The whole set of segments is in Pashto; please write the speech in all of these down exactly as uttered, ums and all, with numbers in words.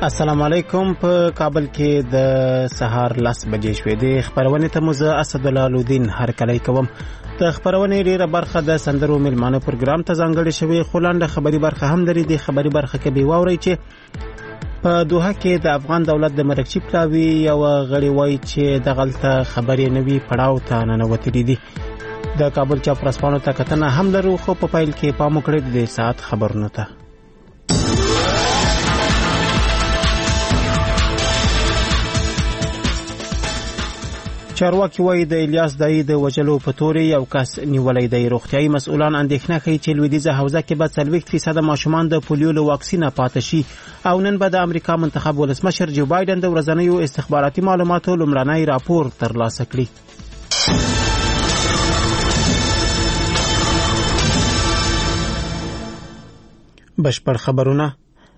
السلام علیکم. په کابل کې د سهار لس بجې شوې دي. خبرونه ته مو زه اسدالدین هرکلی کوم. د خبرونه ډیره برخه د سندرو ملمانه پروګرام ته ځانګړې شوې، خو لاندې خبري برخه هم لري. د خبري برخه کې به واورئ چې په دوحه کې د افغان دولت د مرکزي پلاوي یو غړي وایي چې د غلطه خبرې نوي پړاو ته ننوتلي دي. د کابل چاپرسپانو ته کتنه هم لرو، خو په پیل کې پام وکړئ د ساعت خبرونو ته. چارواکي وایي د الیاس دای د وجلو په تورې یو کس نیولې دی. روغتيایي مسؤلان اندېښنه کوي چې لویدیځه حوزه کې به څلوېښت فیصد ماشومان د پولیو له واکسینه پاتې شي. او نن به د امریکا منتخب ولسمشر جو بایدن د ورځنیو استخباراتي معلوماتو لومړنی راپور ترلاسه کړي. بشپړ خبرونه.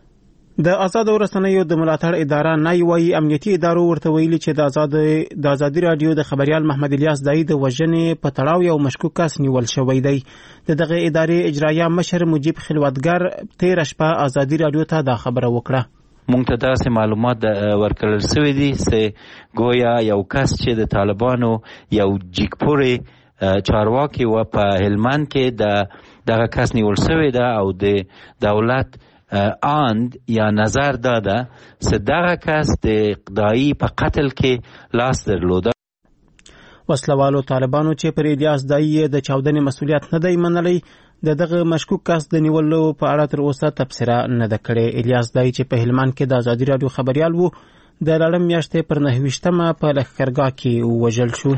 د آزاد رسنیو د ملاتړ اداره نه وایي امنیتي ادارو ورته ویلي چې د آزاد د آزادي رادیو د خبريال محمد الیاس دای د وژنې په تړاو یو مشکوک کس نیول شوی دی. د دغه ادارې اجرایه مشر مجيب خلوتګر تیر شپه آزادي رادیو ته دا خبره وکړه. مونږ ته داسې معلومات ورکړل شوی دي چې ګویا یو کس چې د طالبانو یو جګپوري چارواکي و په هلمند کې د دغه کس نیول شوی ده او د دولت آند یا نظر داده چې دغه کس د اقدایی په قتل کې لاس درلوده. وسلوالو طالبانو چې پر الیاس دای د چاودنې مسؤلیت نه دی منلی، د دغه مشکوک کس د نیولو په اړه تر اوسه تبصره نه ده کړې. الیاس دای چې په هلمند کې د آزادي رادیو خبريال وو، د لړم میاشتې پر نهه ویشتمه په لښکرګاه کې وژل شو.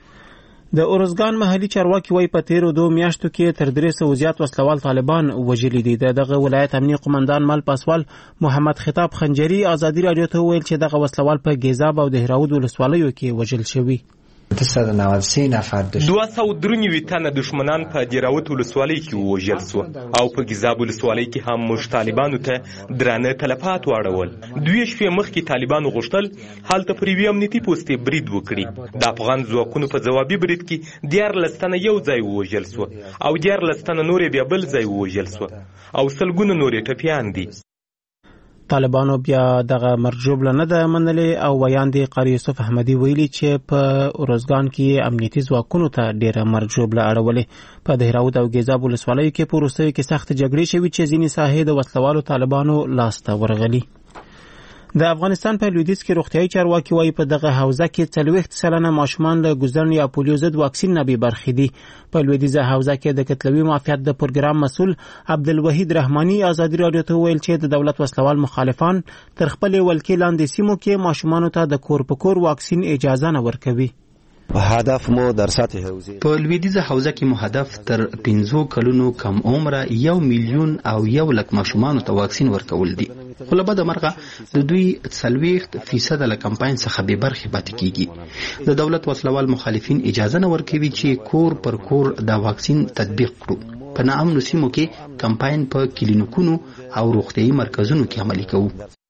د اورزګان محلي چارواکي وایي په تیرو دوه میاشتو کې تر درې سوه زیات وسلوال طالبان وژلي دي. دغه ولایت امنیه قومندان مل پاسوال محمد خطاب خنجری آزادي رادیو ته ویل چې دغه وسلوال په ګیزاب او دهراود ولسوالیو کې وژل شوي. دوه سوه و نود و سه نفر دوه سوه و درې تنه دشمنان په دهراود ولسوالۍ کې وژل شو او په ګیزاب ولسوالۍ کې هم موږ طالبانو ته درانه تلفات واړول. دوی شپې مخکې طالبانو غوښتل هلته پر یوې امنیتي پوستې برید وکړي. د افغان ځواکونو په ځوابي برید کې دیارلس تنه یو ځای ووژل شو او دیارلس تنه نورې بیا بل ځای ووژل شو او سلګونه نورې ټپیان دي. طالبانو بیا دغه مرجوب نه ده منلې او ویاندې قاری یوسف احمدی ویلي چې په اورزګان کې امنیتي ځواکونو ته ډیره مرجوب له اړولې. په دهراود او ګیزاب ولسوالیو کې په وروستیو کې سخت جګړې شوې چې ځینې ساحې د وسلوالو طالبانو لاس ته ورغلي. د افغانستان په لویدیځ کې روغتيایي چارواکي وایي په دغه حوزه کې څلوېښت سلنه ماشومان له ګوزن یا پولیو ضد واکسین نه بې برخې دي. په لویدیځه حوزه کې د کتلوي معافیت د پروګرام مسؤل عبدالوحید رحماني آزادي رادیو ته ویل چې د دولت وسلوال مخالفان تر خپلې ولکې لاندې سیمو کې ماشومانو ته د کور په کور واکسین اجازه نه ورکوي. هدف مو در سطح حوزه په لویدیځه حوزه کې مو هدف تر پنځو کلونو کم عمره یو میلیون او یو لک ماشومانو ته واکسین ورکول دي. خو له بده مرغه د دوی څلوېښت فیصده له کمپاین څخه بې برخې پاتې کیږي. د دولت وسلوال مخالفین اجازه نه ورکوي چې کور پر کور د واکسین تطبیق کړو. په ناامنو سیمو کې کمپاین په کلینیکونو او روغتیایي مرکزونو کې عملي کوو.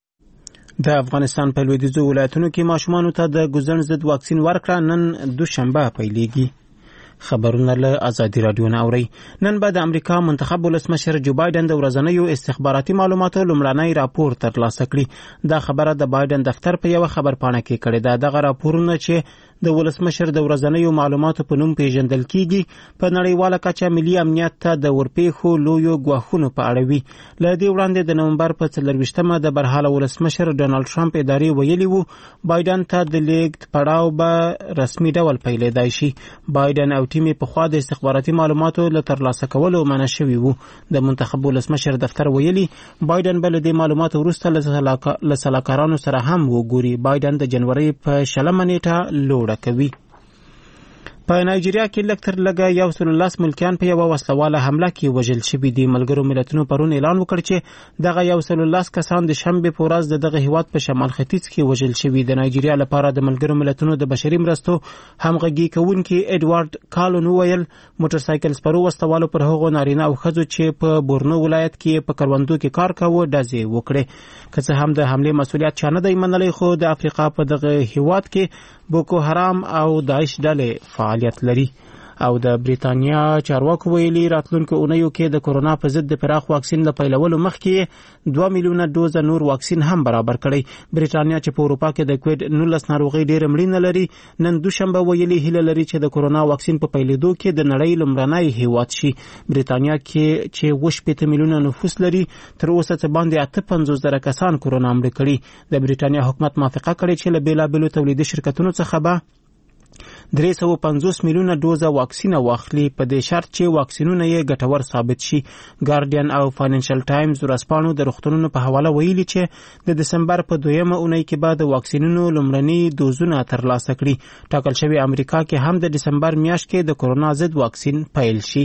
د افغانستان په لویدیځو ولایتونو کې ماشومانو ته د ګوزن ضد واکسین ورکړه نن دوشنبه پیلېږي. خبرونه له آزادي رادیو نه اوري. نن به د امریکا منتخب ولسمشر جو بایدن د ورځنیو استخباراتي معلوماتو لومړنی راپور ترلاسه کړي. دا خبره د بایدن دفتر په یو خبرپاڼه کې کړې ده. دغه راپورونه چې د ولسمشر د ورځنیو معلوماتو په نوم پیژندل کیږي په نړیواله کچه ملي امنیت ته د ورپېښو لویو ګواښونو په اړه وي. له دې وړاندې د نومبر په څلرویشتمه د برحاله ولسمشر ډونالډ ټرمپ ادارې ویلي وو بایدن ته د لیږد پړاو به رسمي ډول پیلېدای شي. بایدن او ټیم په خوا د استخباراتي معلوماتو له ترلاسه کولو منع شوي وو. د منتخب ولسمشر دفتر ویلي بایدن به له دې معلوماتو وروسته له سلاکارانو سره هم وګوري. بایدن د جنوري په شلمه نیټه لوړه کوي. په نایجیریا کې لږ تر لږه یو سل لس ملکیان په یوه وسلواله حمله کې وژل شوي دي. ملګرو ملتونو پرون اعلان وکړ چې دغه یو سل لس کسان د شنبې په ورځ د دغه هیواد په شمال ختیځ کې وژل شوي. د نایجیریا لپاره د ملګرو ملتونو د بشري مرستو همغږي کوونکي ایډوارډ کالون وویل موټرسایکل سپرو وسلوالو پر هغو نارینه او ښځو چې په بورنو ولایت کې په کروندو کې کار کاوه ډزې وکړې. که څه هم د حملې مسؤلیت چا نه دی منلی، خو د افریقا په دغه هیواد کې بوکو حرام او داعش ډلې فعالیت لري. او د بریتانیا چارواکو ویلي راتلونکو اونیو کې د کورونا په ضد د پراخ واکسین د پیلولو مخکې دوه میلیونه دوزه نور واکسین هم برابر کړی. بریتانیا چې په اروپا کې د کووډ نولس ناروغي ډېر مړینه لري نن دوشنبه ویلي هیله لري چې د کورونا واکسین په پیلېدو کې د نړۍ لومړنی هیواد شي. بریتانیا کې چې اووه شپېته میلیونه نفوس لري تر اوسه څه باندې اته پنځوس زره کسان کورونا مړه کړي. د بریتانیا حکومت موافقه کړې چې له بېلابېلو تولیدي شرکتونو څخه به درې سوه پنځوس میلیونه دوزه واکسینه واخلي په دې شرط چې واکسینونه یې ګټور ثابت شي. ګارډین او فاینانشل ټایمز ورځپاڼو د روغتونونو په حواله ویلي چې د دسمبر په دویمه اونۍ کې به د واکسینونو لومړني دوزونه ترلاسه کړي. ټاکل شوی امریکا کې هم د دسمبر میاشت کې د کورونا ضد واکسین پیل شي.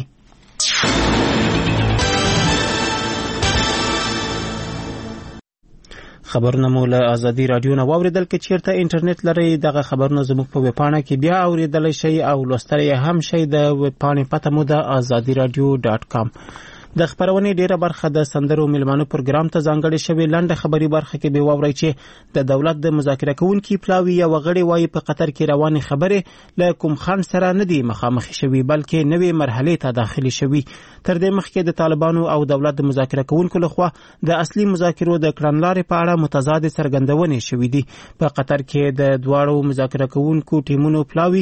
خبرونه مو له ازادي رادیو نه واوریدل. که چیرته انټرنیټ لرئ دغه خبرونه زموږ په ویبپاڼه کې بیا اوریدلی شئ او لوستلی هم شئ. د ویبپاڼې پته مو د ازادي رادیو ډاټ کام. د خبرونې ډیره برخه د سندرو میلمانو پروګرام ته ځانګړې شوې. لنډه خبري برخه کې به واورئ چې د دولت د مذاکره کوونکي پلاوي یا وغړي وایي په قطر کې روانې خبرې له کوم خنډ سره نه دي مخامخ شوي بلکې نوې مرحلې ته داخلي شوي. تر دې مخکې د طالبانو او دولت د مذاکره کوونکو لخوا د اصلي مذاکرو د کړنلارې په اړه متضاد څرګندونې شوې دي. په قطر کې د دواړو مذاکره کوونکو ټیمونو پلاوي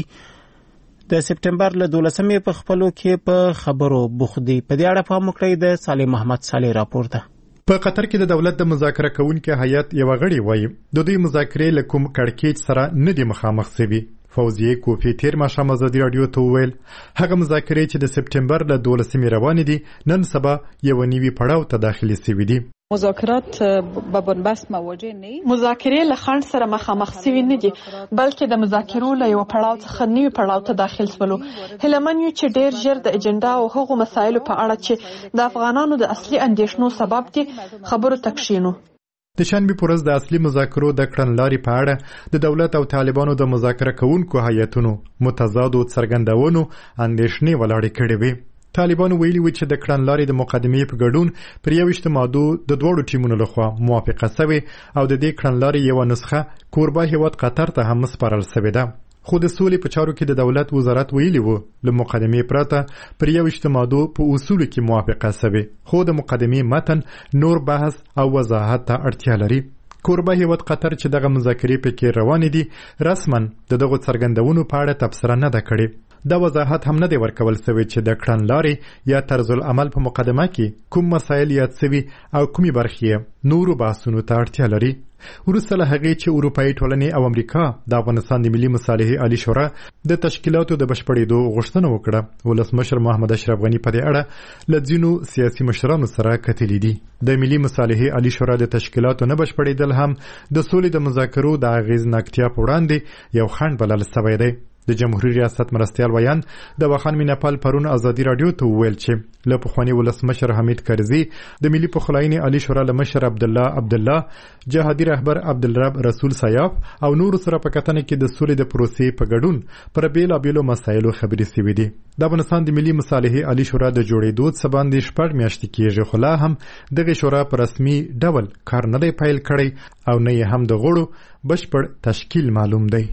د سپټمبر له دولسمې په خپلو کې په خبرو بوخت دي. په دې اړه پام وکړئ. د صالح محمد صالح راپور ده. په قطر کې د دولت د مذاکره کوونکو هیئت یو غړي وایي د دوی مذاکرې له کوم کړکېچ سره نه دي مخامخ شوي. فوزیه کوفی تیر ماښام ازادي رادیو ته وویل هغه مذاکرې چې د سپټمبر له دولسمې روانې دي نن سبا یو نوي پړاو ته داخلي شوي دي. مذاکرات به بنبست مواجه نه مذاکرې له خنډ سره مخامخ شوي نه دي بلکې د مذاکرو له یو پړاو څخه نوي پړاو ته داخل شولو. هیلمن یو چې ډیر ژر د اجنډا او هغو مسایلو په اړه چې د افغانانو د اصلي اندیشنو سبب دي خبرو تکشینو. د شنبې په ورځ د اصلي مذاکرو د کړنلارې په اړه د دولت او طالبانو د مذاکره کوونکو هیئتونو متضادو څرګندونو اندیشنې ولاړې کړې وې. طالبانو ویلي و چې د کړنلارې د مقدمې په ګډون پر یوویشت مادو د دواړو ټیمونو لخوا موافقه شوې او د دې کړنلارې یوه نسخه کوربه هیواد قطر ته هم سپارل شوې ده. خو د سولې په چارو کې د دولت وزارت ویلي و له مقدمې پرته پر یوویشت مادو په اصولو کې موافقه شوې خو د مقدمې متن نور بحث او وضاحت ته اړتیا لري. کوربه هیواد قطر چې دغه مذاکرې پکې روانې دي رسما د دغو څرګندونو په اړه تبصره نه ده کړې. دا وضاحت هم نه دی ورکول شوی چې د کړنلارې یا طرز العمل په مقدمه کې کوم مسایل یاد شوي او کومې برخې نورو بحثونو ته اړتیا لري. وروسته له هغې چې اروپایي ټولنې او امریکا د افغانستان د ملي مصالحې عالي شورا د تشکیلاتو د بشپړېدو غوښتنه وکړه ولسمشر محمد اشرف غني په دې اړه له ځینو سیاسي مشرانو سره کتلي دي. د ملي مصالحې عالي شورا د تشکیلاتو نه بشپړېدل هم د سولې د مذاکرو د اغېزناکتیا په وړاندې یو خنډ بلل شوی دی. د جمهوریت ریاست مرستیال ویان د واخان میناپال پرون ازادي رادیو ته وویل چې له پخواني ولسمشر حمید کرزي د ملي پخلاینې عالي شورا له مشر عبدالله عبدالله جهادي رهبر عبدالرب رسول سیاف او نورو سره په کتنه کې د سولې د پروسې په ګډون پر بیلابیلو مسایلو خبرې شوې دي. د افغانستان د ملي مصالحې عالي شورا د جوړېدو څه باندې شپږ میاشتې کېږي خو لا هم دغه شورا په رسمي ډول کار نه دی پیل کړی او نه یې هم د غړو بشپړ تشکیل معلوم دی.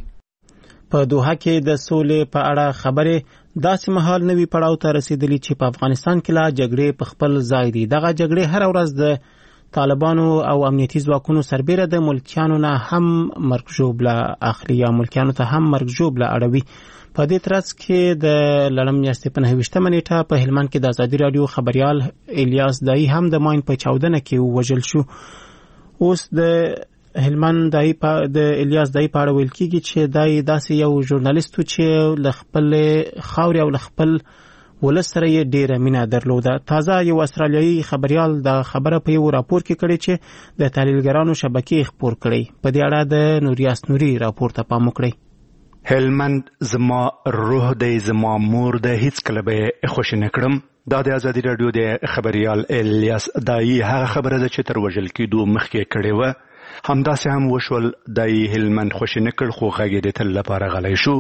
په دوحه کې د سولې په اړه خبرې داسې مهال نوي پړاو ته رسیدلی چې په افغانستان کې لا جګړې په خپل ځای دي. دغه جګړې هر ورځ د طالبانو او امنیتي ځواکونو سربیره د ملکیانو نه هم مرګ ژوبله اخلي یا ملکیانو ته هم مرګ ژوبله اړوي. په دې ترڅ کې د لړم میاشتې په نهه ویشتمه نیټه په هلمند کې د ازادي رادیو خبریال الیاس دایی هم د ماین په چاودنه کې ووژل شو. اوس د هلمند دای په د الیاس دای په اړه ویل کیږي چې دای داسې یو ژورنالیست چې ل خپل خاورې او ل خپل ولس سره یې ډیره مینه درلوده. تازه یو استرالیایي خبریال د خبره په یو راپور کې کړی چې د تحلیلګرانو شبکې خپور کړی. په دې اړه د نوریاس نوري راپور ته پام وکړئ. هلمند زما روح دی زما مور د هیڅ کله به خوش نه کړم. دا د ازادي رادیو د خبریال الیاس دای هغه خبره ده چې تر وژل کېدو مخکې کړې وه. همداسې هم وشول د هلمند خوشي نه کړ خو غږ یې د تل لپاره غلی شو.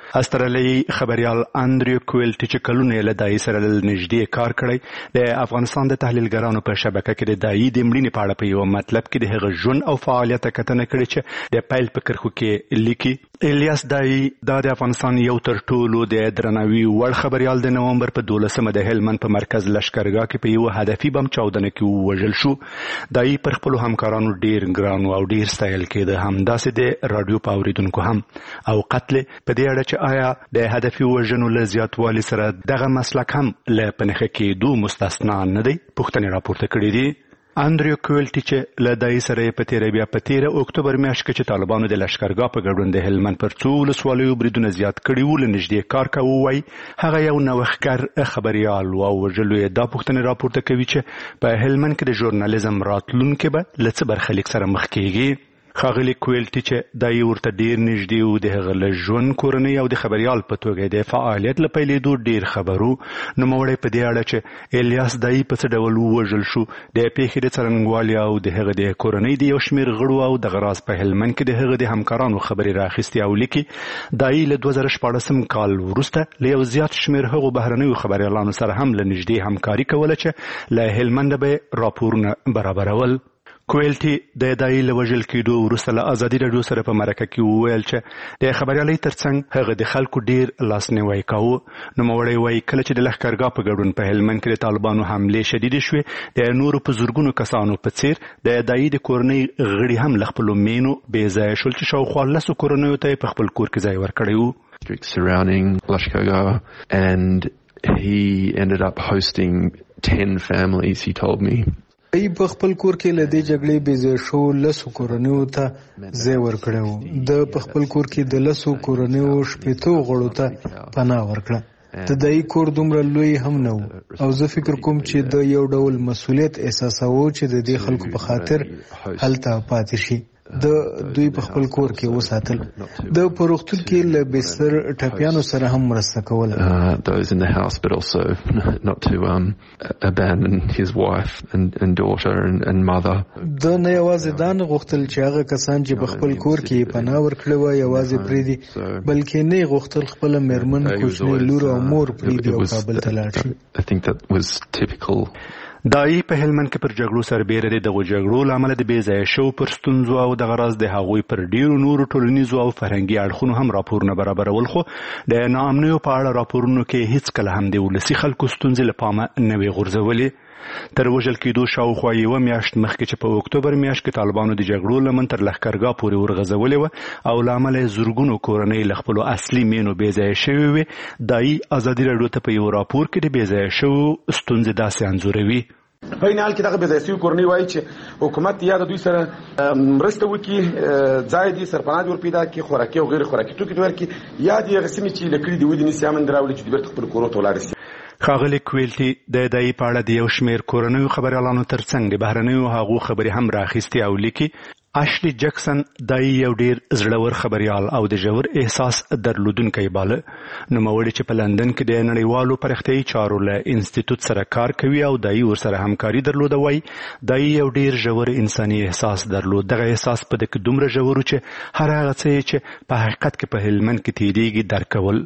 استرالیایي خبريال اندریو کویلټي چې کلونه له دای سره نږدې کار کړی د افغانستان د تحلیلګرانو په شبکه کې د دای د مړینې په اړه په یو مطلب کې د هغه ژوند او فعالیت کتنه کړې چې د پایل په کرخو کې لیکي. الیاس دای د افغانستان یو تر ټولو د درناوي وړ خبريال د نومبر په دولسمه د هلمند په مرکز لشکرګاه کې په یو هدفي بم چاودنه کې وژل شو. دای پر خپل همکارانو ډیر ګران او ډیر ستایل کېده، همداسې د رادیو په اوریدونکو هم. او قتل په دې اړه چې آیا د هدفي وژنو له زیاتوالي سره دغه مسلک هم له پنهخه کېدو مستثنا نه دی، پوښتنې راپورته کړې دي. اندریو کویلټي چې له دای سره په تیره بیا په تیره اکتوبر میاشت کې چې طالبانو د لشکرګاه په ګډون د هلمند پر څو ولسوالیو بریدونه زیات کړي وو له نږدې کار کوي، وایي هغه یو نوښتګر خبريال و او وژلو یې دا پوښتنې راپورته کوي چې په هلمند کې د ژورنالیزم راتلونکي به له څه برخلیک سره مخ کېږي. ښاغلي کویلټي چې دای ورته ډیر نږدې و، د هغه له ژوند، کورنۍ او د خبريال په توګه د فعالیت له پیلېدو ډیر خبرو. نوموړی په دې اړه چې الیاس دای په څه ډول ووژل شو، د پیښې د څرنګوالي او د هغه د کورنۍ د یو شمېر غړو او د غراز په هلمند کې د هغه د همکارانو خبرې راخیستې او لیکي دای له دوه زره شپاړسم کال وروسته له یو زیات شمېر هغو بهرنیو خبریالانو سره هم له نږدې همکاري کوله چې له هلمنده به راپورونه برابرول. کویلټي د دای له وژل کېدو وروسته له ازادي راډیو سره په مرکه کې وویل چې د خبریالۍ ترڅنګ هغه د خلکو ډیر لاسنیوی کاوه. نوموړی وایي کله چې د لښکرګاه په ګډون په هلمند کې د طالبانو حملې شدیدې شوې، د نورو په زرګونو کسانو په څیر د دای د کورنۍ غړي هم له خپلو مینو بې ځایه شول چې شاوخوا لسو کورنیو ته یې په خپل کور کې ځای ورکړی و. Surrounding Lashkargah, and he ended up hosting ten families, he told me. ای په خپل کور کې له دې جګړې بې ځای شو لسو کورنیو ته ځای ورکړی و. د په خپل کور کې د لسو کورنیو شپېتو غړو ته پناه ورکړه. د دای کور دومره لوی هم نه و او زه فکر کوم چې د یو ډول مسؤلیت احساساوه چې د دې خلکو په خاطر هلته پاتې شي. د دوی په خپل کور کې وساتل. د پروختون کې له بستر ټپیانو سره هم مرسته کوله. those in the house, but also not to um, abandon his wife and, and daughter and, and mother. د نه یوازې دا نه غوښتل چې هغه کسان چې په خپل کور کې پناه ورکړي وای یوازې پرېږدي، بلکې نه غوښتل خپل مېرمن، کوچنی لور او مور پرېږدي او کابل ته لاړ شي. I think that was typical. دای په هلمند کې پر جګړو سربېره د دغو جګړو له امله د بې ځایه شوو پر ستونزو او دغه راز د هغوی پر ډیرو نورو ټولنیزو او فرهنګي اړخونو هم راپورونه برابرول، خو د ناامنیو په اړه راپورونو کې هیڅکله هم د ولسي خلکو ستونزې له پامه نه وې غورځولې. تر وژل کېدو شاوخوا یوه میاشت مخکې چې په اکتوبر میاشت کې طالبانو د جګړو لمن تر لښکرګاه پورې ورغځولې وه او له امله یې زرګونو کورنۍ له خپلو اصلي مینو بې ځایه شوې وې، دای ازادي راډیو ته په یو راپور کې د بې ځایه شوو ستونزې داسې انځوروي. په این حال کې دغه بې ځایه شوي کورنۍ وایي چې حکومت یا د دوی سره مرسته وکړي، ځای دې سرپناه دې ور پیدا کړي، خوراکي او غیر خوراکي توکي دې ورکړي، یا دې هغه سیمې چې له کلي دې ودې نیسي امن دې راولي چې دوی بېرته خپلو کورو ته ولاړ شي. ښاغلي کویلټي د دای په اړه د یو شمېر کورنیو خبریالانو ترڅنګ د بهرنیو هغو خبرې هم راخیستې او لیکي اشلی جکسن دای یو ډیر زړور خبریال او د ژور احساس درلودونکی باله. نوموړی چې په لندن کې د نړیوالو پرختیایي چارو له انسټیټوټ سره کار کوي او دای ورسره همکاري درلوده، وایي دای یو ډیر ژور انساني احساس درلود. دغه احساس په دې کې دومره ژور چې هر هغه څه چې په حقیقت کې په هلمند کې تیریږي درک کول.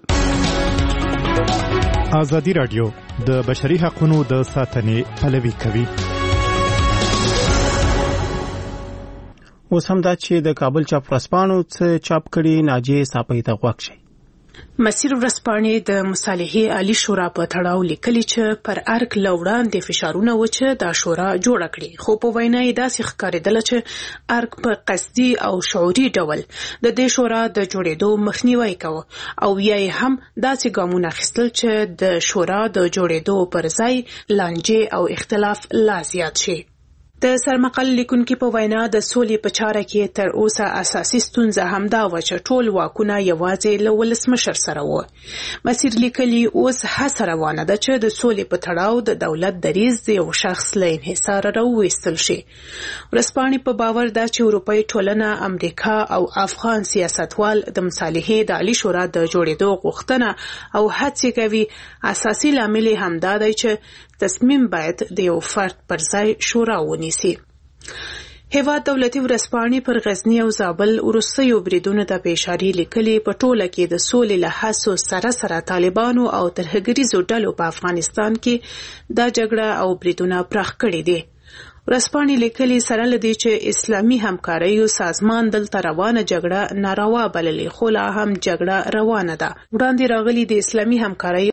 ازادي راډیو د بشري حقوقو د ساتنې پلوي کوي. اوس هم دا چې د کابل چاپ ورځپاڼو څه چاپ کړي ناجیې صاحب ته غوږ شئ. مسیر ورځپاڼې د مصالحې عالی شورا په تړاو لیکلي چې پر ارګ له وړاندې فشارونه و چې دا شورا جوړه کړي، خو په وینا یې داسې ښکارېدله چې ارګ په قصدي او شعوري ډول د دې شورا د جوړېدو مخنیوی کوه او یا یې هم داسې ګامونه اخیستل چې د شورا د جوړېدو پر ځای لانجې او اختلاف لا زیات شي. د سرمقال لیکونکي په وینا د سولې په چاره کې تر اوسه اساسي ستونزه همدا و چې ټول واکونه یوازې له ولسمشر سره و. مسیر لیکلي اوس هڅه روانه ده چې د سولې په تړاو د دولت دریځ د یو شخص له انحصاره راوویستل شي. ورځپاڼې په باور ده چې اروپایي ټولنه، امریکا او افغان سیاستوال د مصالحې د عالی شورا د جوړېدو غوښتنه او هڅې کوي. اساسي لامل یې همدا دی چې تصمیم باید د یو فرد پر ځای شورا ونیسي. هیواد دولتي ورځپاڼې پر غزنی او زابل وروستیو بریدونو ته په اشاره لیکلي په ټوله کې د سولې له هڅو سره سره طالبانو او ترهګریزو ډلو په افغانستان کې دا جګړه او بریدونه پراخ کړي دي. ورځپاڼې لیکلي سره لدی چې اسلامي همکاریو سازمان دلته روانه جګړه ناروا بللې، خو لا هم جګړه روانه ده. وړاندې راغلي د اسلامي همکاریو